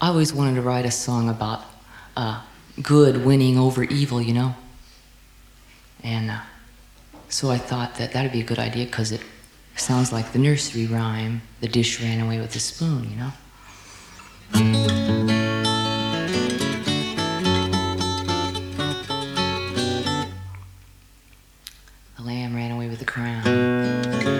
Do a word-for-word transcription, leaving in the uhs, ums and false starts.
I always wanted to write a song about uh, good winning over evil, you know? And uh, so I thought that that'd be a good idea because it sounds like the nursery rhyme, the dish ran away with the spoon, you know? The lamb ran away with the crown.